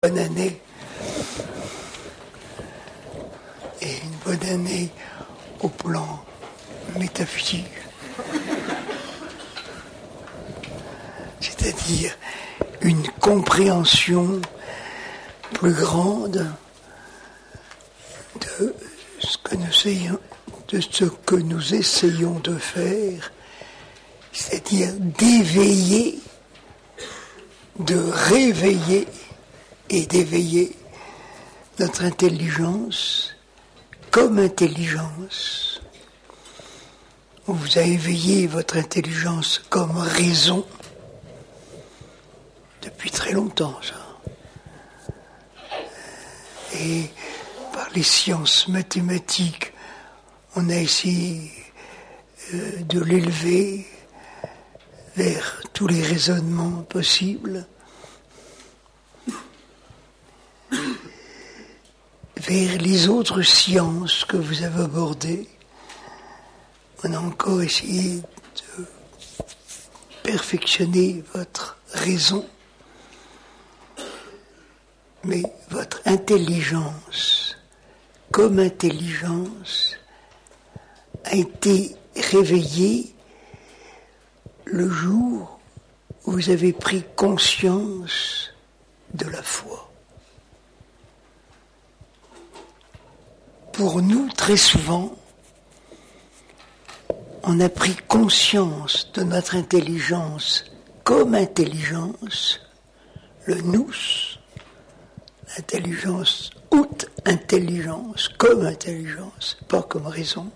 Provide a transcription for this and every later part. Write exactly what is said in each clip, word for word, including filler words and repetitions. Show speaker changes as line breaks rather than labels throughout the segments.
Bonne année et une bonne année au plan métaphysique, c'est-à-dire une compréhension plus grande de ce que nous essayons, de ce que nous essayons de faire, c'est-à-dire d'éveiller, de réveiller et d'éveiller notre intelligence comme intelligence. On vous a éveillé votre intelligence comme raison depuis très longtemps, ça. Et par les sciences mathématiques, on a essayé euh, de l'élever vers tous les raisonnements possibles, vers les autres sciences que vous avez abordées. On a encore essayé de perfectionner votre raison, mais votre intelligence, comme intelligence, a été réveillée le jour où vous avez pris conscience de la foi. Pour nous, très souvent, on a pris conscience de notre intelligence comme intelligence, le nous, l'intelligence, haute intelligence, comme intelligence, pas comme raison.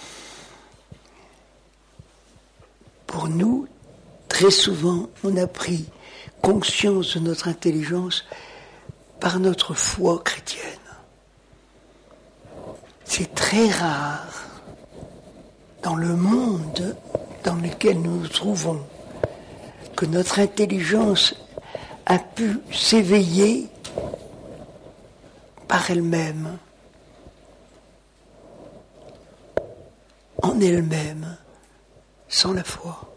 Pour nous, très souvent, on a pris conscience de notre intelligence par notre foi chrétienne. C'est très rare dans le monde dans lequel nous nous trouvons que notre intelligence a pu s'éveiller par elle-même, en elle-même, sans la foi.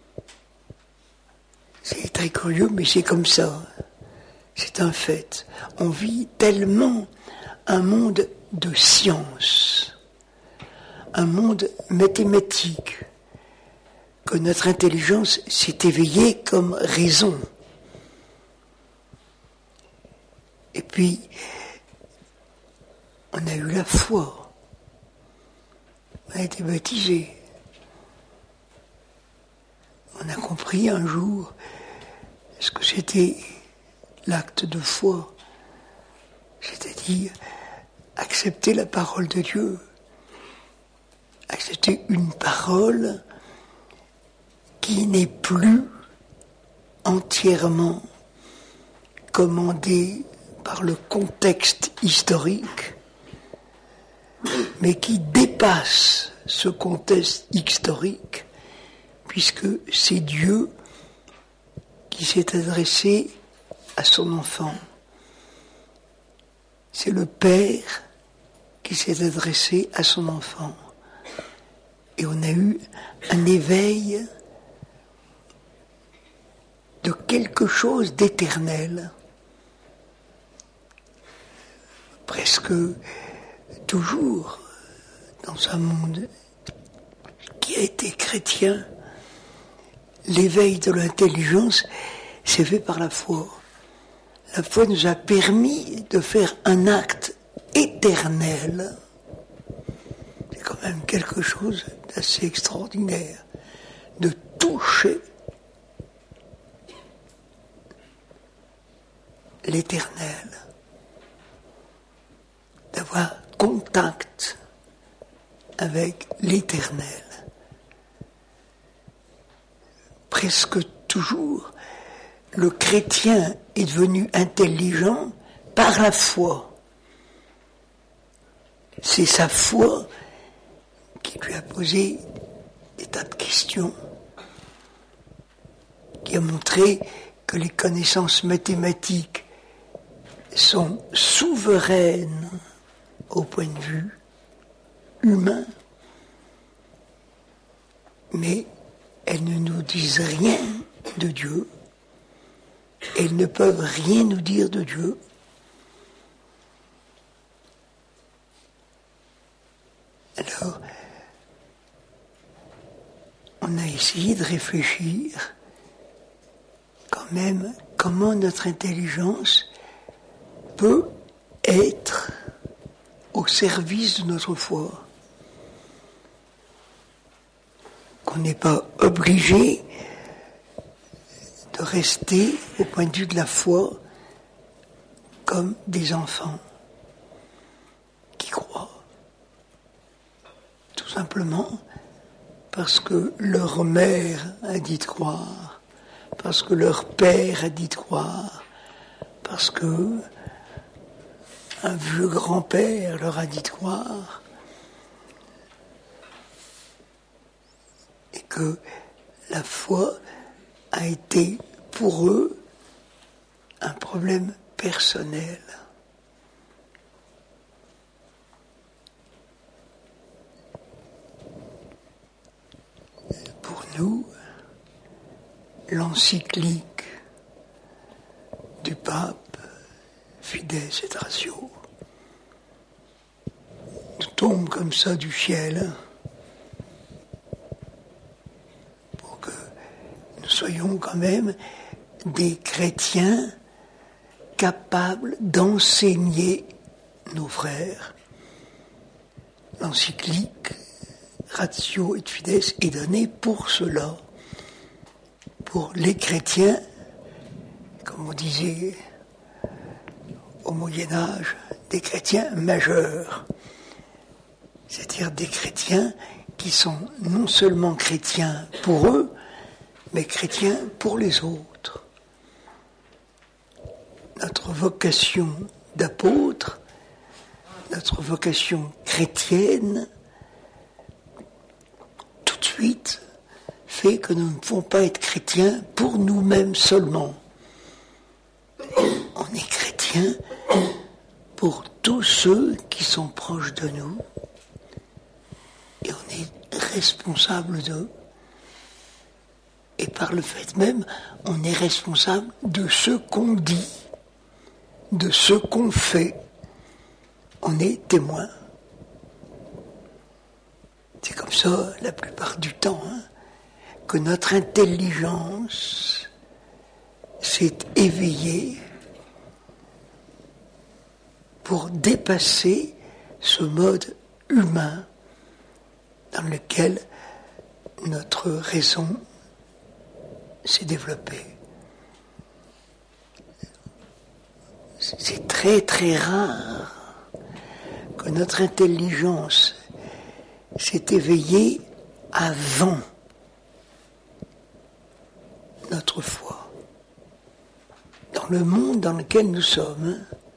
C'est très curieux, mais c'est comme ça. C'est un fait. On vit tellement un monde de science, un monde mathématique, que notre intelligence s'est éveillée comme raison. Et puis, on a eu la foi. On a été baptisé. On a compris un jour ce que c'était l'acte de foi, c'est-à-dire accepter la parole de Dieu, accepter une parole qui n'est plus entièrement commandée par le contexte historique, mais qui dépasse ce contexte historique, puisque c'est Dieu qui s'est adressé à son enfant. C'est le Père qui s'est adressé à son enfant. Et on a eu un éveil de quelque chose d'éternel. Presque toujours dans un monde qui a été chrétien, l'éveil de l'intelligence s'est fait par la foi. La foi nous a permis de faire un acte éternel. C'est quand même quelque chose d'assez extraordinaire, de toucher l'éternel, d'avoir contact avec l'éternel. Presque toujours, le chrétien est devenu intelligent par la foi. C'est sa foi qui lui a posé des tas de questions, qui a montré que les connaissances mathématiques sont souveraines au point de vue humain, mais elles ne nous disent rien de Diu. Elles ne peuvent rien nous dire de Dieu. Alors, on a essayé de réfléchir quand même comment notre intelligence peut être au service de notre foi. Qu'on n'est pas obligé de rester, au point de vue de la foi, comme des enfants qui croient. Tout simplement parce que leur mère a dit de croire, parce que leur père a dit de croire, parce que un vieux grand-père leur a dit de croire, et que la foi a été pour eux un problème personnel. Pour nous, l'encyclique du pape Fides et Ratio nous tombe comme ça du ciel pour que nous soyons quand même des chrétiens capables d'enseigner nos frères. L'encyclique Ratio et Fides est donnée pour cela, pour les chrétiens, comme on disait au Moyen-Âge, des chrétiens majeurs, c'est-à-dire des chrétiens qui sont non seulement chrétiens pour eux, mais chrétiens pour les autres. Notre vocation d'apôtre, notre vocation chrétienne, tout de suite, fait que nous ne pouvons pas être chrétiens pour nous-mêmes seulement. On est chrétiens pour tous ceux qui sont proches de nous et on est responsable d'eux. Et par le fait même, on est responsable de ce qu'on dit, de ce qu'on fait. On est témoin. C'est comme ça la plupart du temps, hein, que notre intelligence s'est éveillée pour dépasser ce mode humain dans lequel notre raison s'est développée. C'est très très rare que notre intelligence s'est éveillée avant notre foi. Dans le monde dans lequel nous sommes,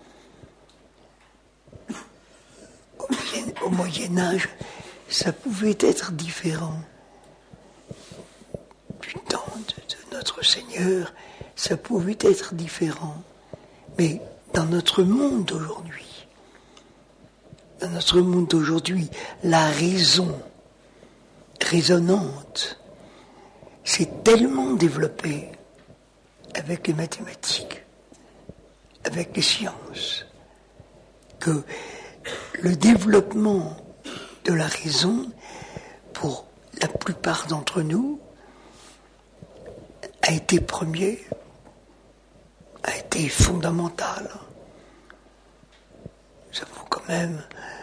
au Moyen, au Moyen Âge, ça pouvait être différent. Du temps de, de notre Seigneur, ça pouvait être différent. Mais dans notre monde d'aujourd'hui, dans notre monde d'aujourd'hui, la raison raisonnante s'est tellement développée avec les mathématiques, avec les sciences, que le développement de la raison, pour la plupart d'entre nous, a été premier, a été fondamental. Nous avons quand même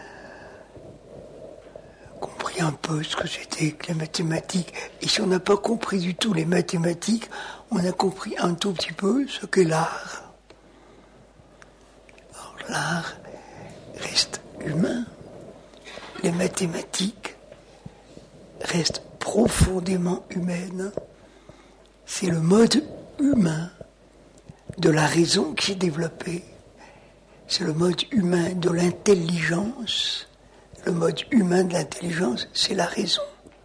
compris un peu ce que c'était que les mathématiques. Et si on n'a pas compris du tout les mathématiques, on a compris un tout petit peu ce qu'est l'art. Alors, l'art reste humain. Les mathématiques restent profondément humaines. C'est le mode humain de la raison qui s'est développé. C'est le mode humain de l'intelligence. Le mode humain de l'intelligence, c'est la raison.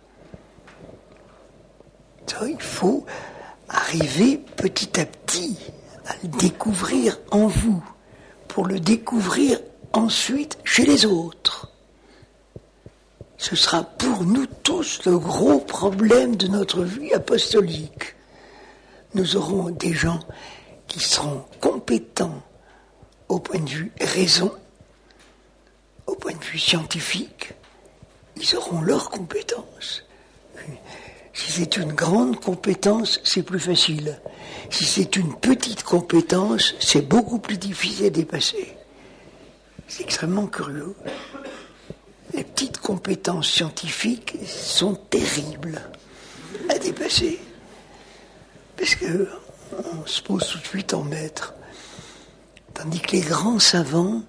Ça, il faut arriver petit à petit à le découvrir en vous, pour le découvrir ensuite chez les autres. Ce sera pour nous tous le gros problème de notre vie apostolique. Nous aurons des gens qui seront compétents au point de vue raison, au point de vue scientifique, ils auront leurs compétences. Si c'est une grande compétence, c'est plus facile. Si c'est une petite compétence, c'est beaucoup plus difficile à dépasser. C'est extrêmement curieux. Les petites compétences scientifiques sont terribles à dépasser. Parce qu'on se pose tout de suite en maître. Tandis que les grands savants,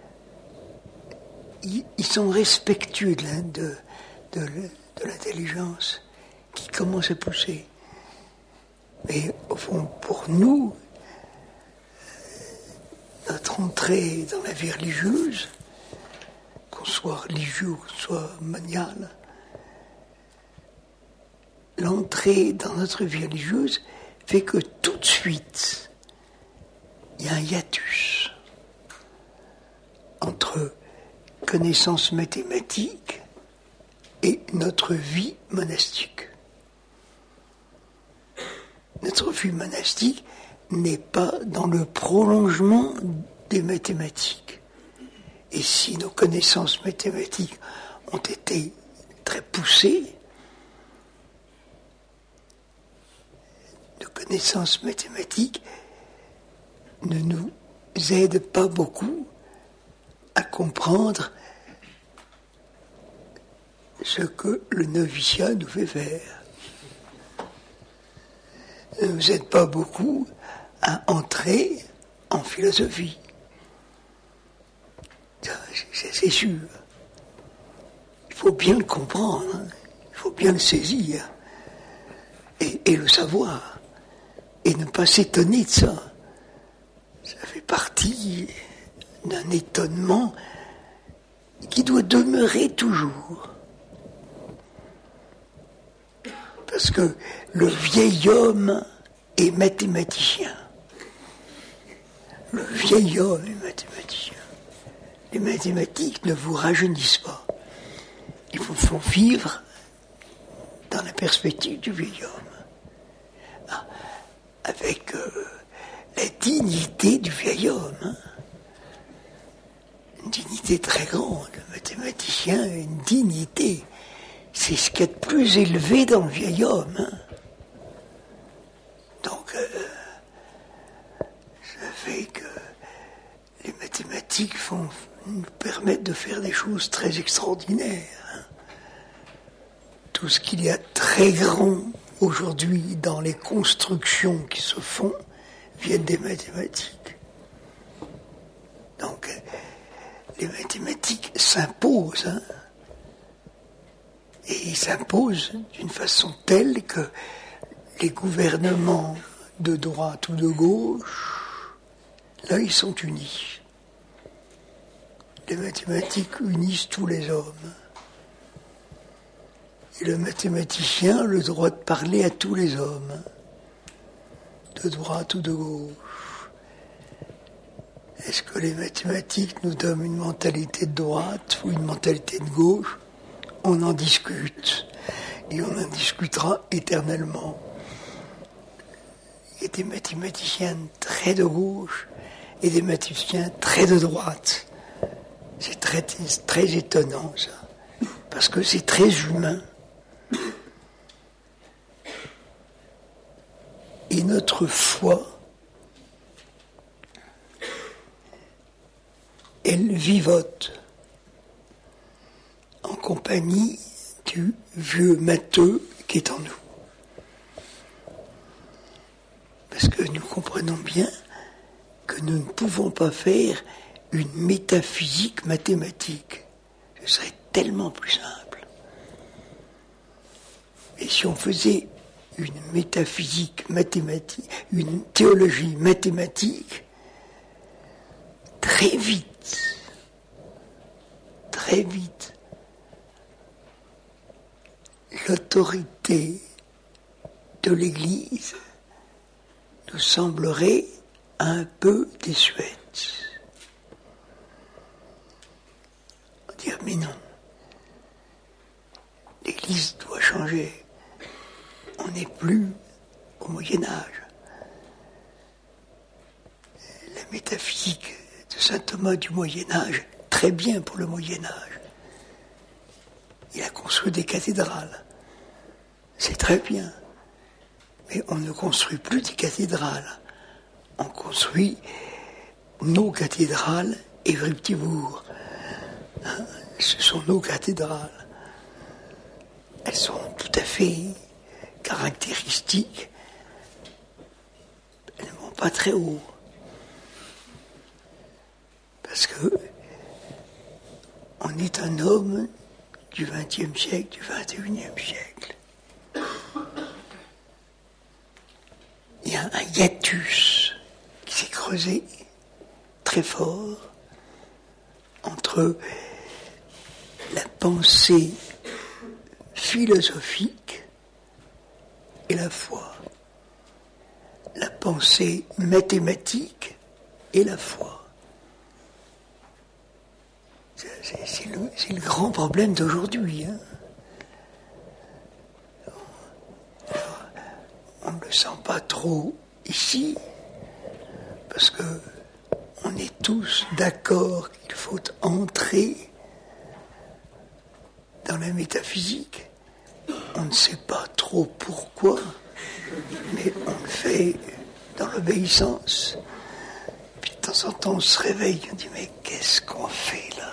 ils, ils sont respectueux de, de, de, de l'intelligence qui commence à pousser. Mais au fond, pour nous, notre entrée dans la vie religieuse, qu'on soit religieux ou qu'on soit manial, l'entrée dans notre vie religieuse fait que tout de suite, il y a un hiatus entre connaissances mathématiques et notre vie monastique. Notre vie monastique n'est pas dans le prolongement des mathématiques. Et si nos connaissances mathématiques ont été très poussées, nos connaissances mathématiques ne nous aident pas beaucoup à comprendre ce que le noviciat nous fait faire. Ne nous aide pas beaucoup à entrer en philosophie. C'est sûr. Il faut bien le comprendre, hein. Il faut bien le saisir et, et le savoir et ne pas s'étonner de ça. Ça fait partie d'un étonnement qui doit demeurer toujours. Parce que le vieil homme est mathématicien. Le vieil homme est mathématicien. Les mathématiques ne vous rajeunissent pas. Il faut, faut vivre dans la perspective du vieil homme. Ah, avec euh, la dignité du vieil homme. Hein. Une dignité très grande. Le mathématicien a une dignité. C'est ce qu'il y a de plus élevé dans le vieil homme. Hein. Donc, euh, ça fait que les mathématiques font, nous permettent de faire des choses très extraordinaires. Hein. Tout ce qu'il y a de très grand aujourd'hui dans les constructions qui se font viennent des mathématiques. Donc, les mathématiques s'imposent. Hein. Et ils s'imposent d'une façon telle que les gouvernements de droite ou de gauche, là, ils sont unis. Les mathématiques unissent tous les hommes. Et le mathématicien a le droit de parler à tous les hommes, de droite ou de gauche. Est-ce que les mathématiques nous donnent une mentalité de droite ou une mentalité de gauche ? On en discute, et on en discutera éternellement. Il y a des mathématiciens très de gauche et des mathématiciens très de droite. C'est très, très étonnant, ça, parce que c'est très humain. Et notre foi, elle vivote en compagnie du vieux matheux qui est en nous. Parce que nous comprenons bien que nous ne pouvons pas faire une métaphysique mathématique. Ce serait tellement plus simple. Et si on faisait une métaphysique mathématique, une théologie mathématique, très vite, très vite, l'autorité de l'Église nous semblerait un peu désuète. On va dire, mais non, l'Église doit changer. On n'est plus au Moyen-Âge. La métaphysique de saint Thomas du Moyen-Âge, très bien pour le Moyen-Âge. il a construit des cathédrales. C'est très bien. Mais on ne construit plus des cathédrales. On construit nos cathédrales et Vrieptibourg. Hein, ce sont nos cathédrales. Elles sont tout à fait caractéristiques. Elles ne vont pas très haut. Parce que on est un homme du vingtième siècle, du vingt et unième siècle. Il y a un hiatus qui s'est creusé très fort entre la pensée philosophique et la foi, la pensée mathématique et la foi. C'est, c'est, le, c'est le grand problème d'aujourd'hui. Hein. Alors, on ne le sent pas trop ici, parce que on est tous d'accord qu'il faut entrer dans la métaphysique. On ne sait pas trop pourquoi, mais on le fait dans l'obéissance. Puis de temps en temps, on se réveille, on dit, mais qu'est-ce qu'on fait là?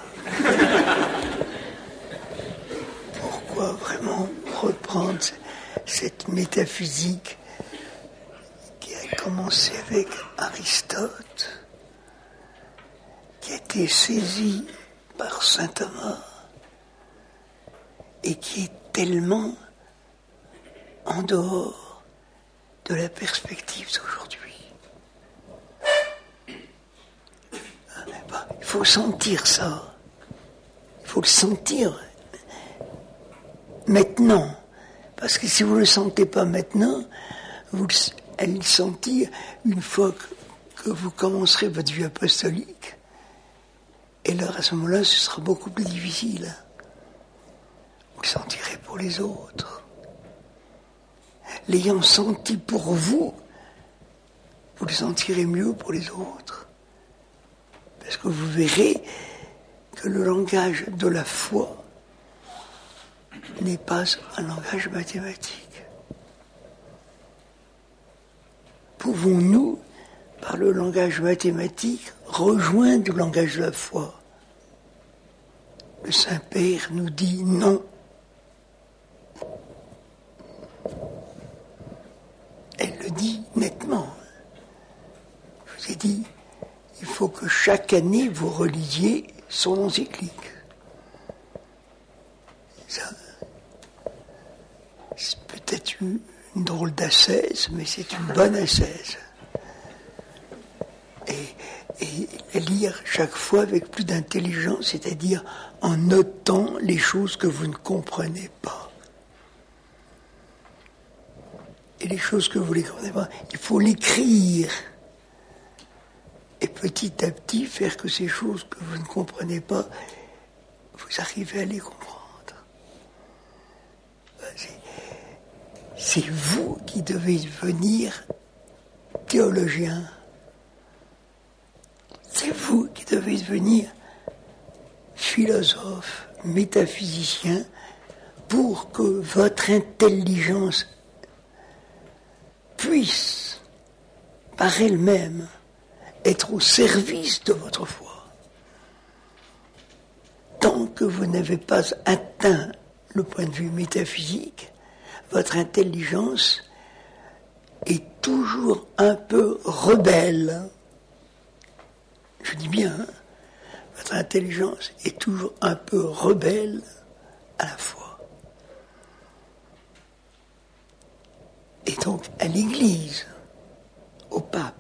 Pourquoi vraiment reprendre cette métaphysique qui a commencé avec Aristote, qui a été saisie par saint Thomas et qui est tellement en dehors de la perspective d'aujourd'hui. Il faut sentir ça. Il faut le sentir maintenant. Parce que si vous ne le sentez pas maintenant, vous allez le sentir une fois que, que vous commencerez votre vie apostolique. Et là, à ce moment-là, ce sera beaucoup plus difficile. Vous le sentirez pour les autres. L'ayant senti pour vous, vous le sentirez mieux pour les autres. Parce que vous verrez que le langage de la foi n'est pas un langage mathématique. Pouvons-nous, par le langage mathématique, rejoindre le langage de la foi? Le Saint-Père nous dit non. Elle le dit nettement. Je vous ai dit, il faut que chaque année vous relisiez son encyclique. Ça, c'est peut-être une, une drôle d'ascèse, mais c'est une bonne ascèse. Et, et la lire chaque fois avec plus d'intelligence, c'est-à-dire en notant les choses que vous ne comprenez pas. Et les choses que vous ne comprenez pas, il faut l'écrire. Et petit à petit, faire que ces choses que vous ne comprenez pas, vous arrivez à les comprendre. C'est, c'est vous qui devez devenir théologien. C'est vous qui devez devenir philosophe, métaphysicien, pour que votre intelligence puisse, par elle-même, être au service de votre foi. Tant que vous n'avez pas atteint le point de vue métaphysique, votre intelligence est toujours un peu rebelle. Je dis bien, hein, votre intelligence est toujours un peu rebelle à la foi. Et donc à l'Église, au pape.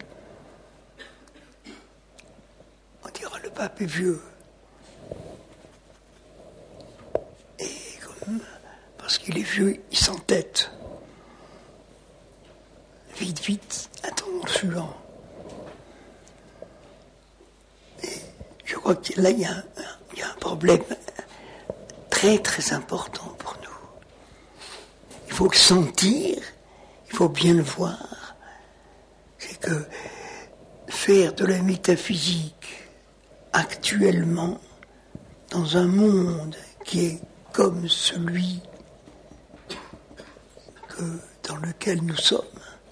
On dira le pape est vieux. Et comme, parce qu'il est vieux, il s'entête. Vite, vite, attendons le suivant. Et je crois que là, il y a un, il y a un problème très, très important pour nous. Il faut le sentir, il faut bien le voir. C'est que faire de la métaphysique actuellement, dans un monde qui est comme celui que, dans lequel nous sommes,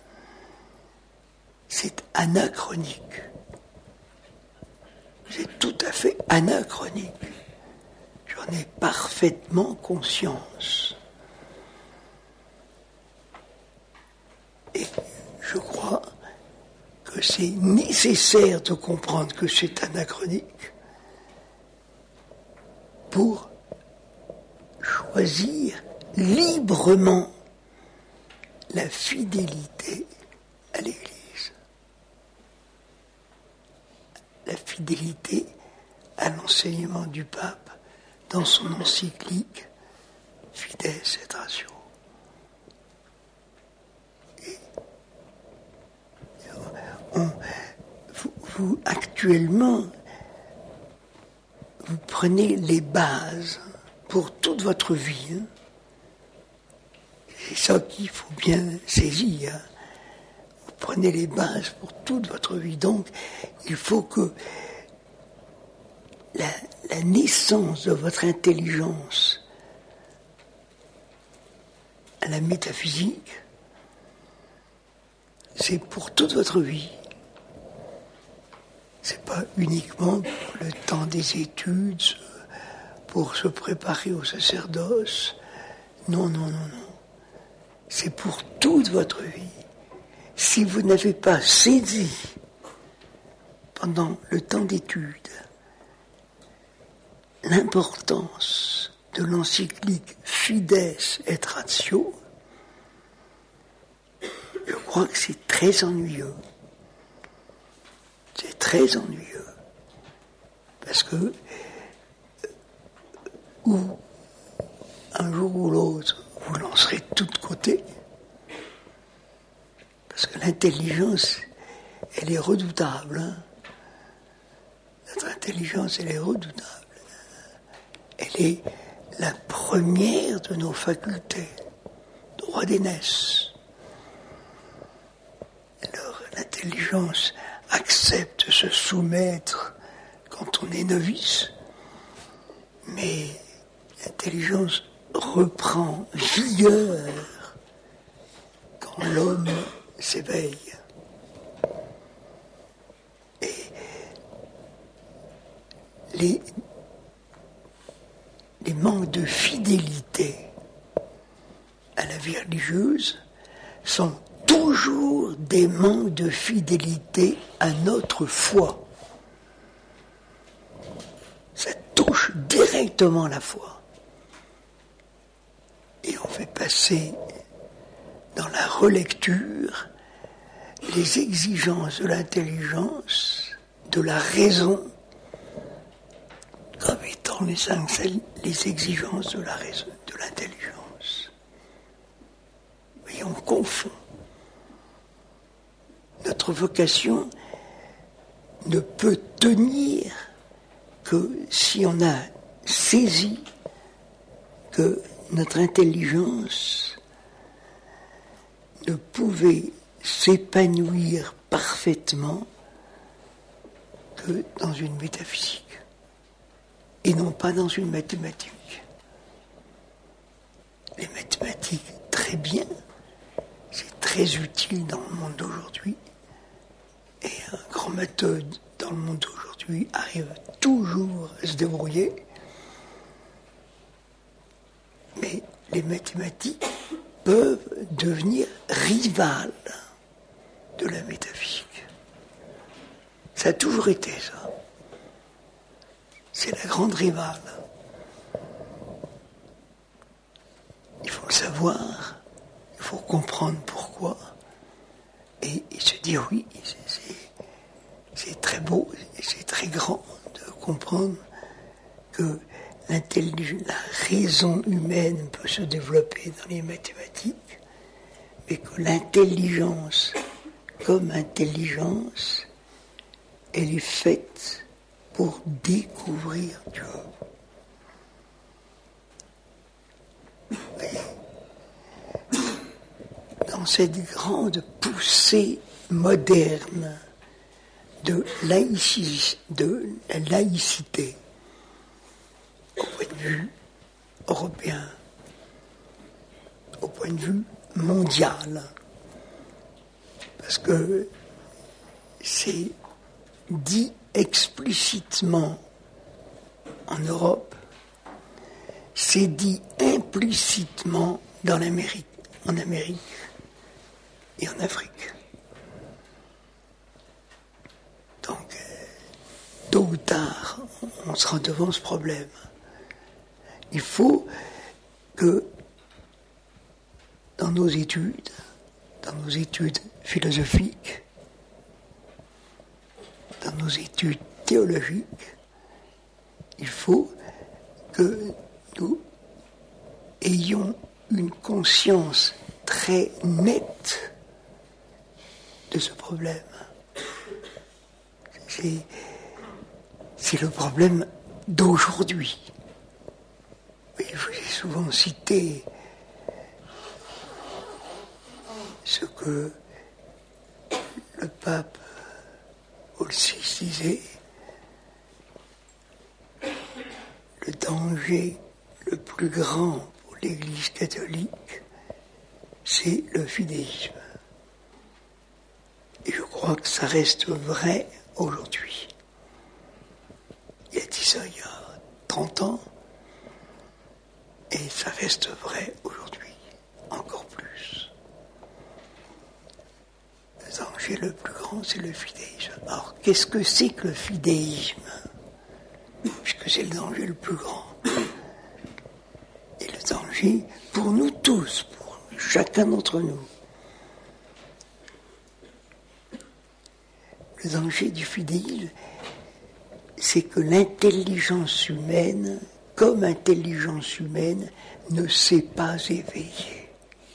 c'est anachronique. C'est tout à fait anachronique. J'en ai parfaitement conscience. Et je crois que c'est nécessaire de comprendre que c'est anachronique pour choisir librement la fidélité à l'Église. La fidélité à l'enseignement du pape dans son encyclique Fides et Ratio. Et on, vous, vous, actuellement, vous prenez les bases pour toute votre vie. Hein. C'est ça qu'il faut bien saisir. Hein. Vous prenez les bases pour toute votre vie. Donc, il faut que la, la naissance de votre intelligence à la métaphysique, c'est pour toute votre vie. C'est pas uniquement pour le temps des études, pour se préparer au sacerdoce. Non, non, non, non. C'est pour toute votre vie. Si vous n'avez pas saisi pendant le temps d'études l'importance de l'encyclique Fides et Ratio, je crois que c'est très ennuyeux. C'est très ennuyeux. Parce que, ou un jour ou l'autre, vous lancerez de tous côtés. Parce que l'intelligence, elle est redoutable. Hein. Notre intelligence, elle est redoutable. Elle est la première de nos facultés, droit d'aînesse. Alors, l'intelligence accepte de se soumettre quand on est novice, mais l'intelligence reprend vigueur quand l'homme s'éveille. Et les, les manques de fidélité à la vie religieuse sont toujours des manques de fidélité à notre foi. Ça touche directement la foi. Et on fait passer dans la relecture les exigences de l'intelligence, de la raison, comme étant les, les exigences de la raison, de l'intelligence. Et on confond. Notre vocation ne peut tenir que si on a saisi que notre intelligence ne pouvait s'épanouir parfaitement que dans une métaphysique et non pas dans une mathématique. Les mathématiques, très bien, c'est très utile dans le monde d'aujourd'hui, et un grand matheux dans le monde d'aujourd'hui arrive toujours à se débrouiller, mais les mathématiques peuvent devenir rivales de la métaphysique. Ça a toujours été ça. C'est la grande rivale. Il faut le savoir, il faut comprendre pourquoi, et, et se dire oui, c'est, c'est, c'est très beau, et c'est très grand de comprendre que l'intelligence, la raison humaine peut se développer dans les mathématiques, mais que l'intelligence, comme intelligence, elle est faite pour découvrir Dieu. Dans cette grande poussée moderne de, laïci, de la laïcité, au point de vue européen, au point de vue mondial, parce que c'est dit explicitement en Europe, c'est dit implicitement dans l'Amérique, en Amérique et en Afrique. Donc, tôt ou tard, on sera devant ce problème. Il faut que dans nos études, dans nos études philosophiques, dans nos études théologiques, il faut que nous ayons une conscience très nette de ce problème. C'est, c'est le problème d'aujourd'hui. Et je vous ai souvent cité ce que le pape Paul six disait, le danger le plus grand pour l'Église catholique, c'est le fidéisme. Et je crois que ça reste vrai aujourd'hui. Il a dit ça il y a trente ans, et ça reste vrai aujourd'hui, encore plus. Le danger le plus grand, c'est le fidéisme. Alors, qu'est-ce que c'est que le fidéisme ? Puisque c'est le danger le plus grand. Et le danger, pour nous tous, pour chacun d'entre nous, le danger du fidéisme, c'est que l'intelligence humaine, comme intelligence humaine, ne s'est pas éveillée.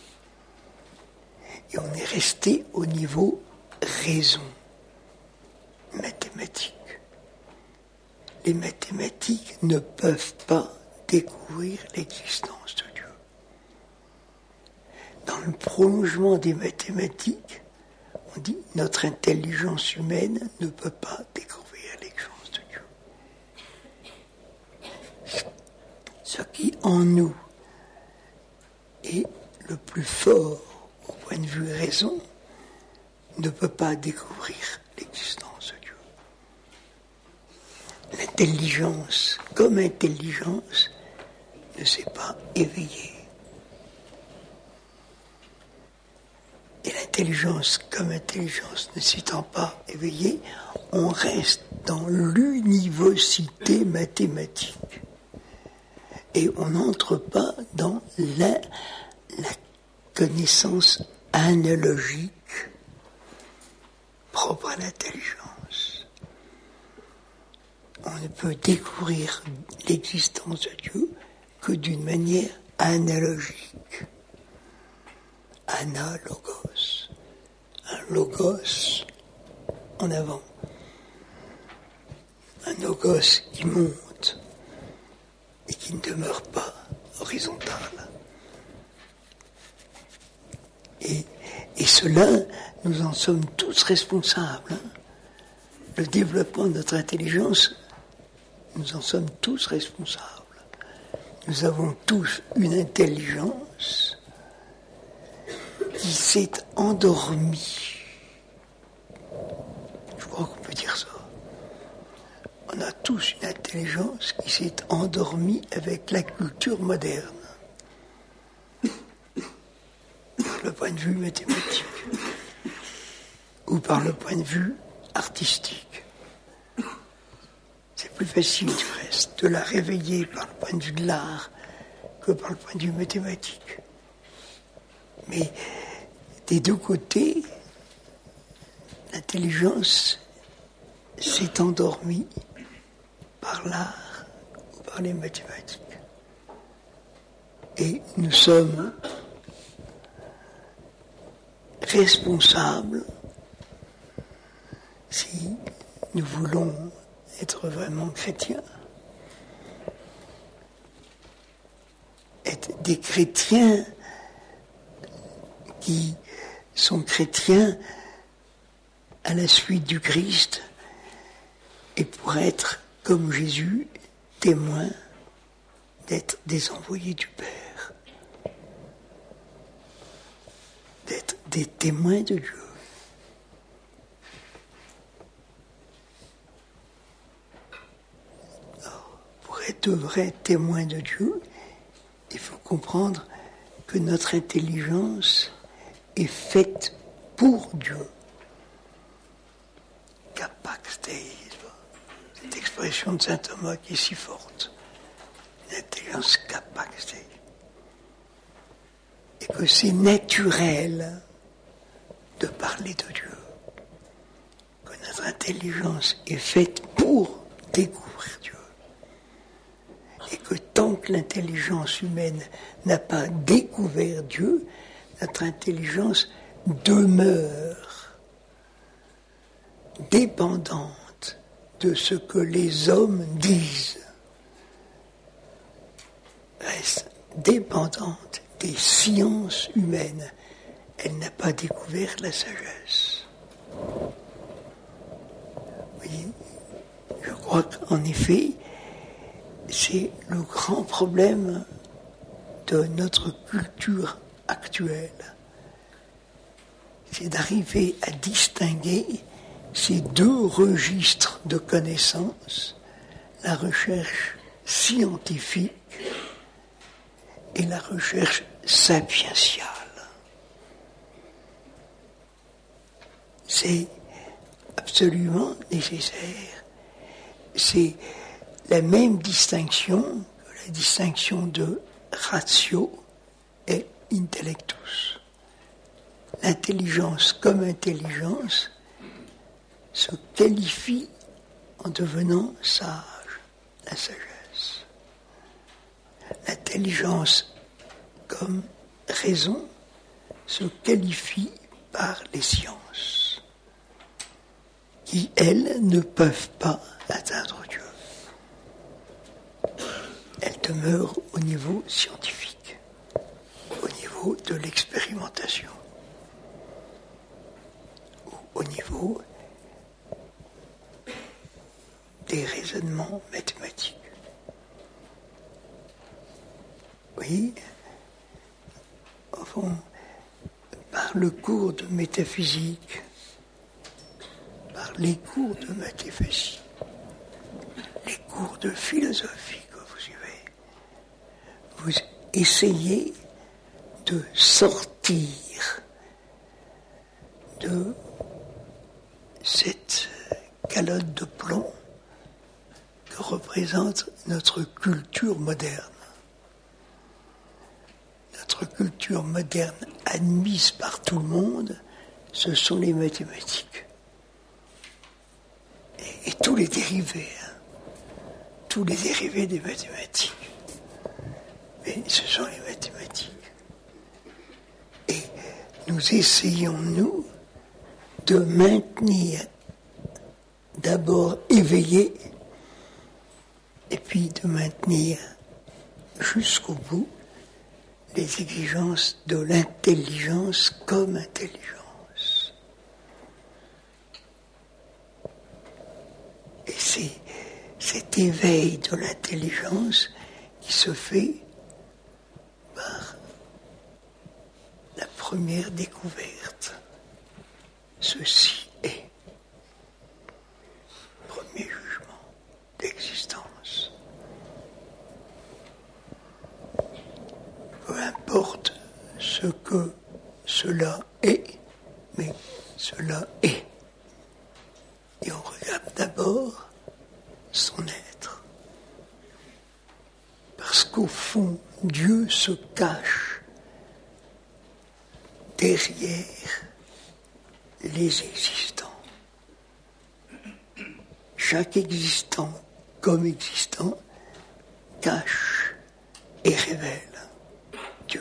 Et on est resté au niveau raison, mathématique. Les mathématiques ne peuvent pas découvrir l'existence de Dieu. Dans le prolongement des mathématiques, on dit notre intelligence humaine ne peut pas découvrir l'existence de Dieu. Ce qui en nous est le plus fort au point de vue raison ne peut pas découvrir l'existence de Dieu. L'intelligence, comme intelligence, ne s'est pas éveillée. Et l'intelligence, comme intelligence, ne s'étant pas éveillée, on reste dans l'univocité mathématique. Et on n'entre pas dans la, la connaissance analogique propre à l'intelligence. On ne peut découvrir l'existence de Dieu que d'une manière analogique. Analogos. Un logos en avant. Un logos qui monte et qui ne demeure pas horizontal. Et, et cela, nous en sommes tous responsables. Hein. Le développement de notre intelligence, nous en sommes tous responsables. Nous avons tous une intelligence qui s'est endormie. Je crois qu'on peut dire ça. On a tous une intelligence qui s'est endormie avec la culture moderne. Par le point de vue mathématique. Ou par le point de vue artistique. C'est plus facile du reste de la réveiller par le point de vue de l'art que par le point de vue mathématique. Mais des deux côtés, l'intelligence s'est endormie par l'art ou par les mathématiques. Et nous sommes responsables, si nous voulons être vraiment chrétiens, être des chrétiens qui sont chrétiens à la suite du Christ et pour être, comme Jésus, témoins d'être des envoyés du Père, d'être des témoins de Dieu. Alors, pour être de vrais témoins de Dieu, il faut comprendre que notre intelligence est faite pour Dieu. Capax Dei, cette expression de saint Thomas qui est si forte. L'intelligence capax Dei. Et que c'est naturel de parler de Dieu. Que notre intelligence est faite pour découvrir Dieu. Et que tant que l'intelligence humaine n'a pas découvert Dieu, notre intelligence demeure dépendante de ce que les hommes disent, reste dépendante des sciences humaines. Elle n'a pas découvert la sagesse. Oui, je crois qu'en effet, c'est le grand problème de notre culture actuelle. C'est d'arriver à distinguer ces deux registres de connaissances, la recherche scientifique et la recherche sapientiale. C'est absolument nécessaire. C'est la même distinction que la distinction de ratio et intellectus. L'intelligence comme intelligence se qualifie en devenant sage, la sagesse. L'intelligence comme raison se qualifie par les sciences, qui, elles, ne peuvent pas atteindre Dieu. Elles demeurent au niveau scientifique, au niveau de l'expérimentation, au niveau des raisonnements mathématiques. Oui, enfin, par le cours de métaphysique, par les cours de mathéphysique, les cours de philosophie que vous suivez, vous essayez de sortir de cette calotte de plomb que représente notre culture moderne. Notre culture moderne admise par tout le monde, ce sont les mathématiques. Et, et tous les dérivés, hein, tous les dérivés des mathématiques. Mais ce sont les mathématiques. Et nous essayons, nous, de maintenir d'abord éveillé, et puis de maintenir jusqu'au bout les exigences de l'intelligence comme intelligence. Et c'est cet éveil de l'intelligence qui se fait par la première découverte. Ceci est. Premier jugement d'existence. Peu importe ce que cela est, mais cela est. Et on regarde d'abord son être. Parce qu'au fond, Dieu se cache derrière les existants. Chaque existant, comme existant, cache et révèle Dieu.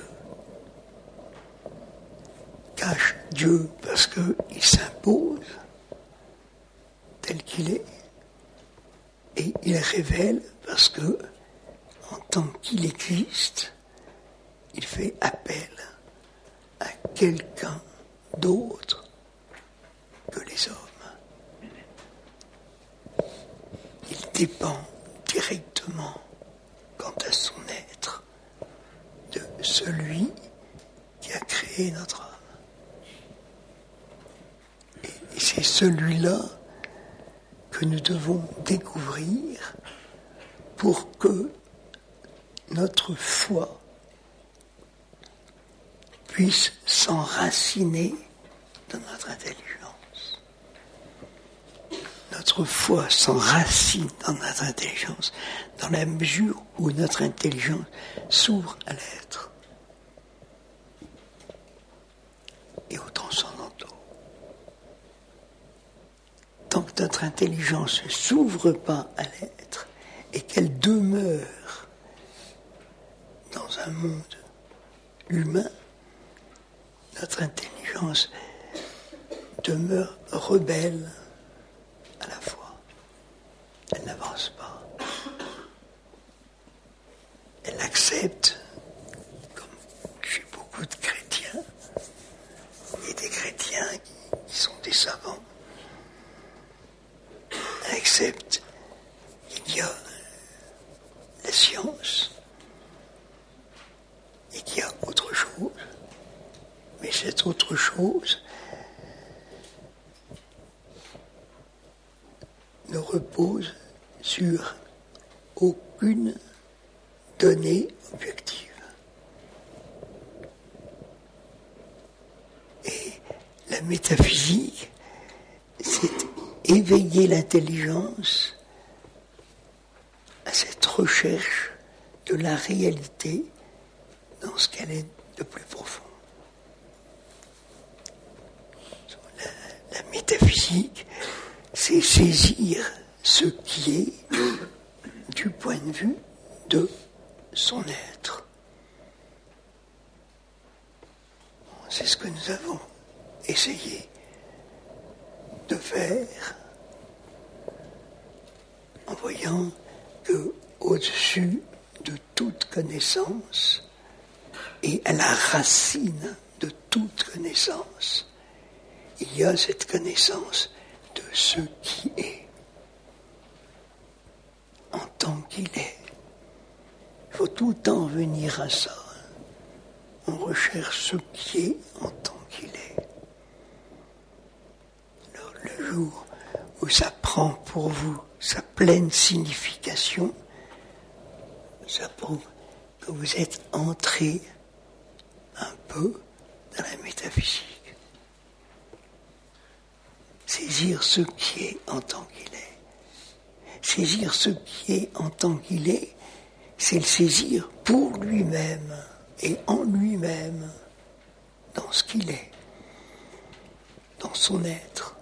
Cache Dieu parce qu'il s'impose tel qu'il est, et il révèle parce que, en tant qu'il existe, il fait appel à quelqu'un d'autre que les hommes. Il dépend directement quant à son être. celui qui a créé notre âme. Et c'est celui-là que nous devons découvrir pour que notre foi puisse s'enraciner dans notre intelligence. Notre foi s'enracine dans notre intelligence dans la mesure où notre intelligence s'ouvre à l'être et aux transcendantaux. Tant que notre intelligence ne s'ouvre pas à l'être et qu'elle demeure dans un monde humain, notre intelligence demeure rebelle à la foi. Elle n'avance pas. Elle accepte, comme chez beaucoup de chrétiens, et des chrétiens qui, qui sont des savants, elle accepte qu'il y a la science et qu'il y a autre chose. Mais cette autre chose ne repose sur aucune donnée objective. Et la métaphysique, c'est éveiller l'intelligence à cette recherche de la réalité dans ce qu'elle est de plus profond. La, la métaphysique, c'est saisir ce qui est du point de vue de son être. C'est ce que nous avons essayé de faire en voyant que au-dessus de toute connaissance et à la racine de toute connaissance, il y a cette connaissance de ce qui est en tant qu'il est. Il faut tout le temps venir à ça. On recherche ce qui est en tant qu'il est. Alors, le jour où ça prend pour vous sa pleine signification, ça prouve que vous êtes entré un peu dans la métaphysique. Saisir ce qui est en tant qu'il est. Saisir ce qui est en tant qu'il est, c'est le saisir pour lui-même et en lui-même, dans ce qu'il est, dans son être.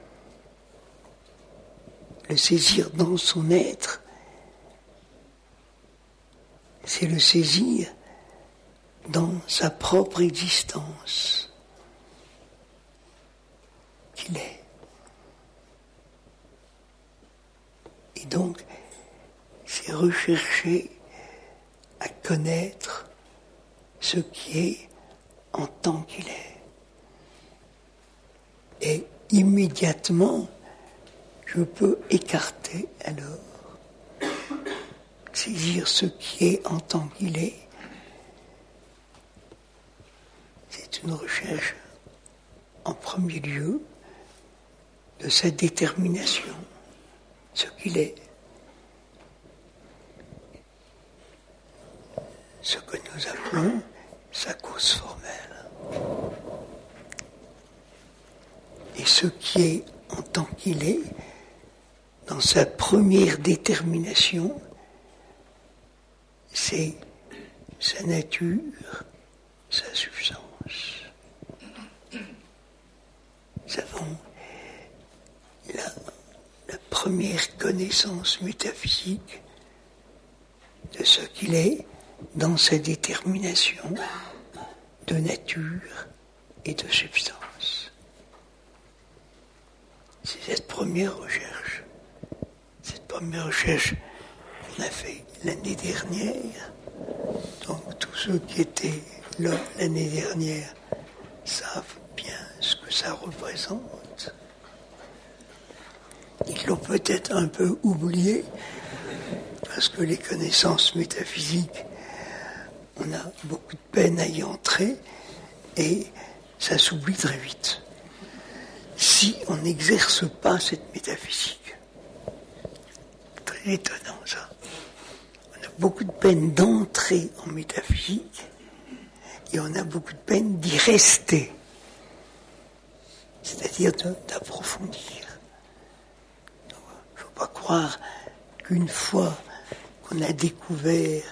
Le saisir dans son être, c'est le saisir dans sa propre existence qu'il est. Et donc, c'est rechercher à connaître ce qui est en tant qu'il est. Et immédiatement, je peux écarter alors, saisir ce qui est en tant qu'il est. C'est une recherche, en premier lieu, de sa détermination, ce qu'il est. Ce que nous appelons sa cause formelle. Et ce qui est en tant qu'il est, dans sa première détermination, c'est sa nature, sa substance. Nous avons la, la première connaissance métaphysique de ce qu'il est dans sa détermination de nature et de substance. C'est cette première recherche. Cette première recherche qu'on a fait l'année dernière. Donc tous ceux qui étaient là l'année dernière savent bien ce que ça représente. Ils l'ont peut-être un peu oublié, parce que les connaissances métaphysiques on a beaucoup de peine à y entrer et ça s'oublie très vite. Si on n'exerce pas cette métaphysique, très étonnant ça. On a beaucoup de peine d'entrer en métaphysique et on a beaucoup de peine d'y rester, c'est-à-dire de, d'approfondir. Il ne faut pas croire qu'une fois qu'on a découvert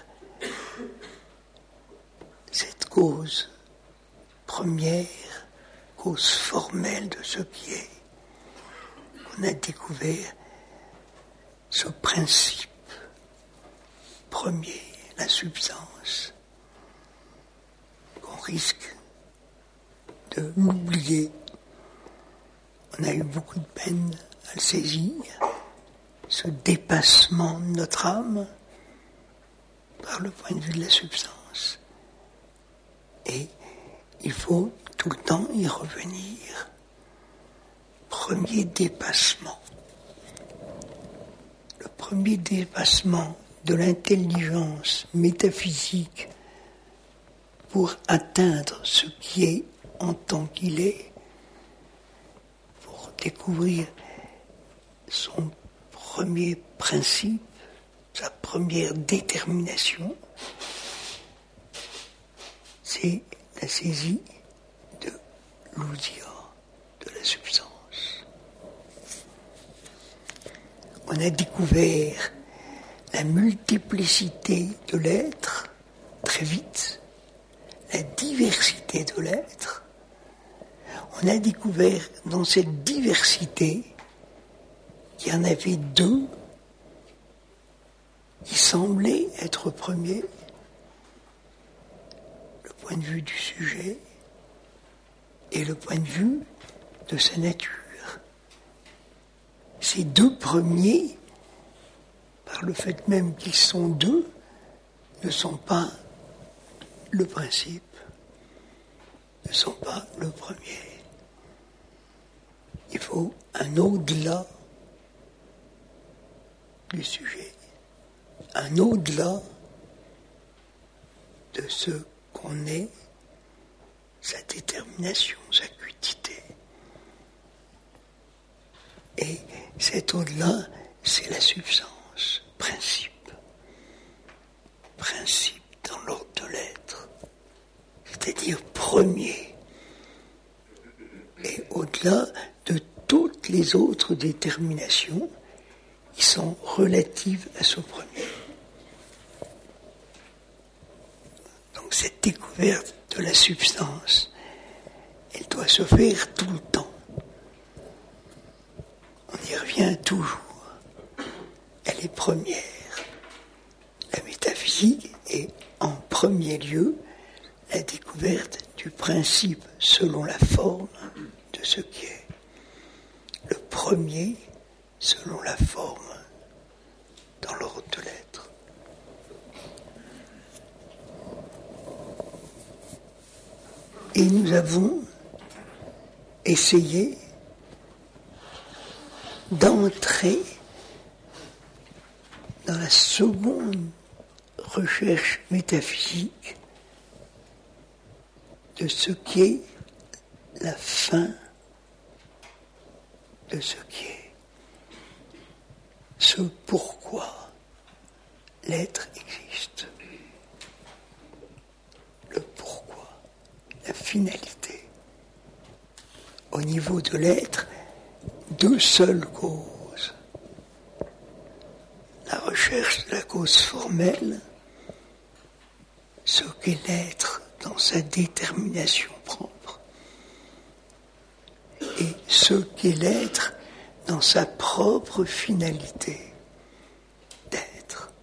cette cause première, cause formelle de ce qui est, qu'on a découvert ce principe premier, la substance, qu'on risque de l'oublier. On a eu beaucoup de peine à le saisir, ce dépassement de notre âme par le point de vue de la substance. Et il faut tout le temps y revenir. Premier dépassement. Le premier dépassement de l'intelligence métaphysique pour atteindre ce qui est en tant qu'il est, pour découvrir son premier principe, sa première détermination, c'est la saisie de l'ousia, de la substance. On a découvert la multiplicité de l'être très vite, la diversité de l'être. On a découvert dans cette diversité qu'il y en avait deux qui semblaient être premiers, le point de vue du sujet et le point de vue de sa nature. Ces deux premiers, par le fait même qu'ils sont deux, ne sont pas le principe, ne sont pas le premier. Il faut un au-delà du sujet, un au-delà de ce qu'on est, sa détermination, sa quiétude. Et cet au-delà, c'est la substance, principe. Principe dans l'ordre de l'être, c'est-à-dire premier. Et au-delà de toutes les autres déterminations qui sont relatives à ce premier. Donc cette découverte de la substance, elle doit se faire tout le temps. On y revient toujours. Elle est première. La métaphysique est en premier lieu la découverte du principe selon la forme de ce qui est. Le premier selon la forme dans l'ordre de l'être. Et nous avons essayé d'entrer dans la seconde recherche métaphysique de ce qui est la fin de ce qui est. Ce pourquoi l'être existe. Le pourquoi, la finalité. Au niveau de l'être, deux seules causes. La recherche de la cause formelle, ce qu'est l'être dans sa détermination propre, et ce qu'est l'être dans sa propre finalité d'être.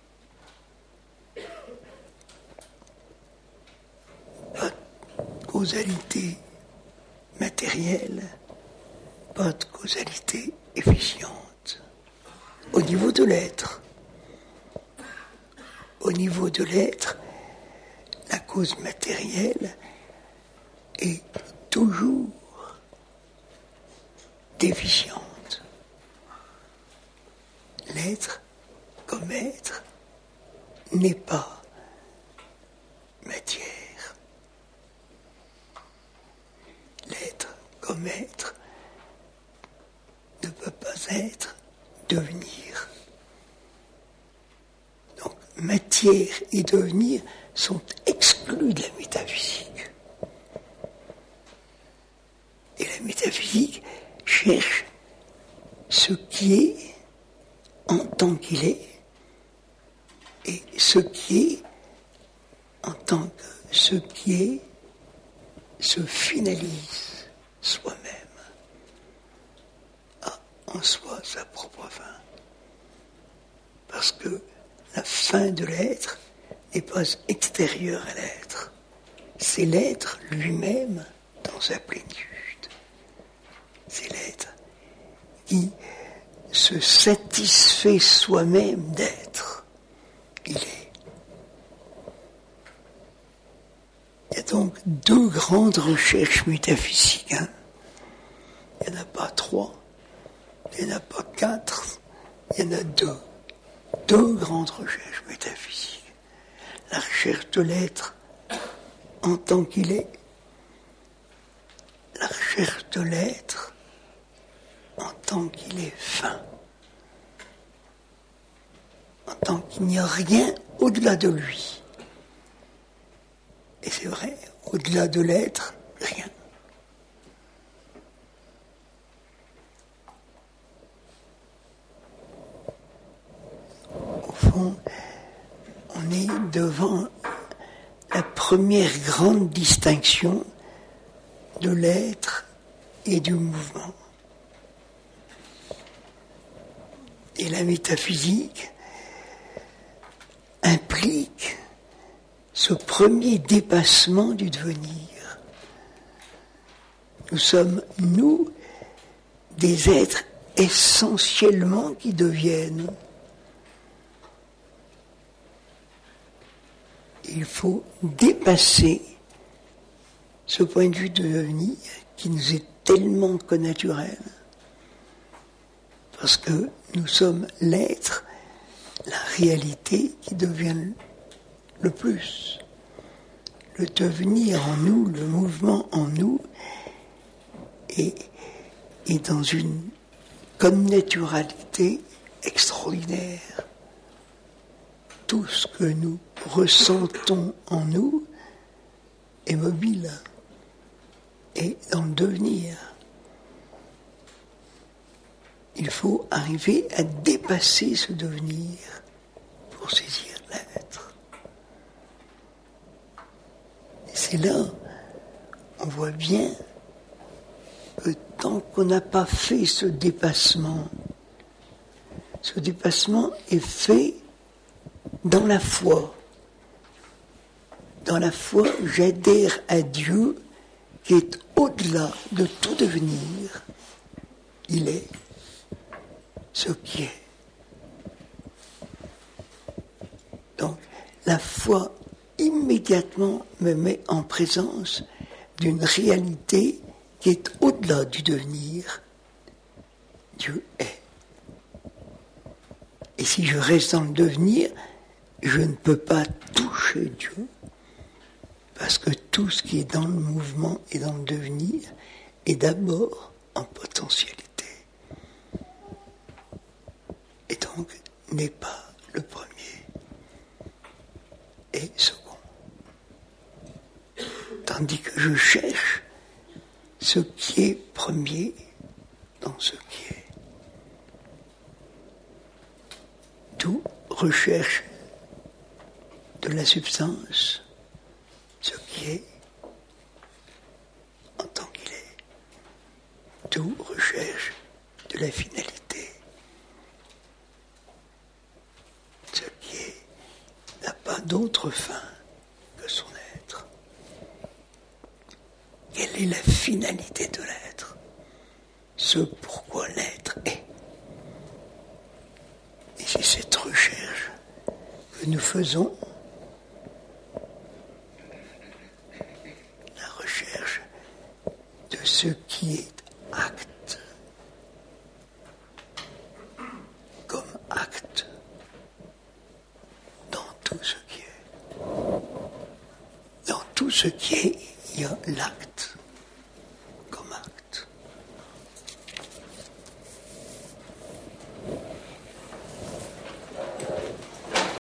Pas de causalité matérielle, pas de causalité efficiente. Au niveau de l'être, au niveau de l'être, la cause matérielle est toujours déficiente. L'être, comme être, n'est pas même être ne peut pas être devenir. Donc, matière et devenir sont exclus de la métaphysique. Et la métaphysique cherche ce qui est en tant qu'il est, et ce qui est en tant que ce qui est se finalise soi-même, a en soi sa propre fin. Parce que la fin de l'être n'est pas extérieure à l'être, c'est l'être lui-même dans sa plénitude. C'est l'être qui se satisfait soi-même d'être. Il est. Il y a donc deux grandes recherches métaphysiques. Hein. Il n'y en a pas trois, il n'y en a pas quatre, il y en a deux. Deux grandes recherches métaphysiques. La recherche de l'être en tant qu'il est, la recherche de l'être en tant qu'il est fin, en tant qu'il n'y a rien au-delà de lui. Et c'est vrai, au-delà de l'être, rien. Au fond, on est devant la première grande distinction de l'être et du mouvement. Et la métaphysique implique ce premier dépassement du devenir. Nous sommes, nous, des êtres essentiellement qui deviennent. Il faut dépasser ce point de vue de devenir qui nous est tellement connaturel. Parce que nous sommes l'être, la réalité qui devient le plus. Le devenir en nous, le mouvement en nous, est, est dans une connaturalité extraordinaire. Tout ce que nous ressentons en nous est mobile, est dans le devenir. Il faut arriver à dépasser ce devenir pour saisir l'être. Et c'est là, on voit bien que tant qu'on n'a pas fait ce dépassement, ce dépassement est fait dans la foi. Dans la foi, j'adhère à Dieu qui est au-delà de tout devenir. Il est ce qui est. Donc, la foi immédiatement me met en présence d'une réalité qui est au-delà du devenir. Dieu est. Et si je reste dans le devenir, je ne peux pas toucher Dieu, parce que tout ce qui est dans le mouvement et dans le devenir est d'abord en potentialité. Et donc n'est pas le premier et second. Tandis que je cherche ce qui est premier dans ce qui est. Tout recherche de la substance, ce qui est en tant qu'il est. Tout recherche de la finalité. Ce qui est n'a pas d'autre fin que son être. Quelle est la finalité de l'être? Ce pourquoi l'être est. Et c'est cette recherche que nous faisons, la recherche de ce qui est acte, comme acte dans tout ce qui est. Dans tout ce qui est, il y a l'acte.